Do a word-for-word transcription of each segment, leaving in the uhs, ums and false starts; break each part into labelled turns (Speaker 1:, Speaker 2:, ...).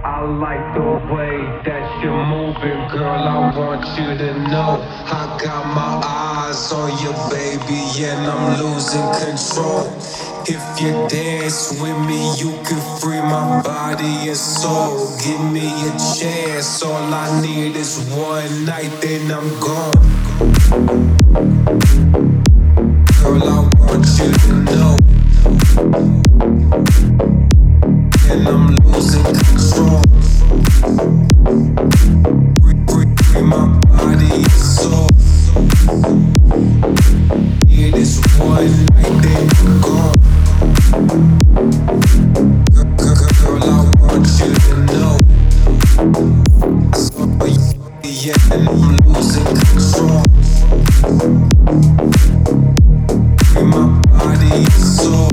Speaker 1: I like the way that you're moving, girl. I want you to know I got my eyes on you, baby, and I'm losing control. If you dance with me, you can free my body and soul. Give me a chance, all I need is one night, then I'm gone. Girl, I want you to know, and I'm losing control. Free, free, free my body and soul. It is one night, then I'm gone. Girl, girl, girl, I want you to know. So, yeah, and I'm losing control. Free my body and soul.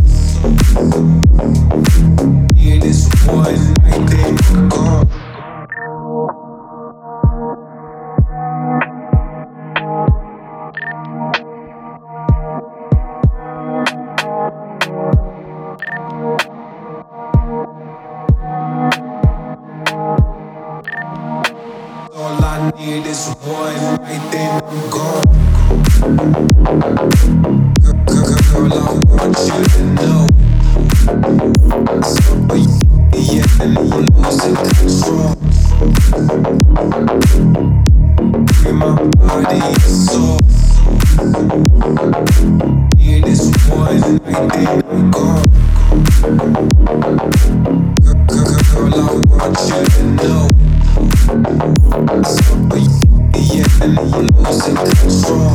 Speaker 1: It is one night, then I'm gone. All I need is one night, then I'm gone. Girl, girl, girl, I want you to know. So, yeah, and I'm losing control. Free my body and soul. It is one night, then I'm gone. Girl, girl, girl, I want you to know. So, yeah, and I'm losing control.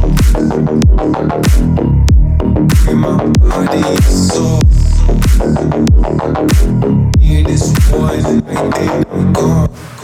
Speaker 1: Free my body and soul. It is one night, then I'm gone.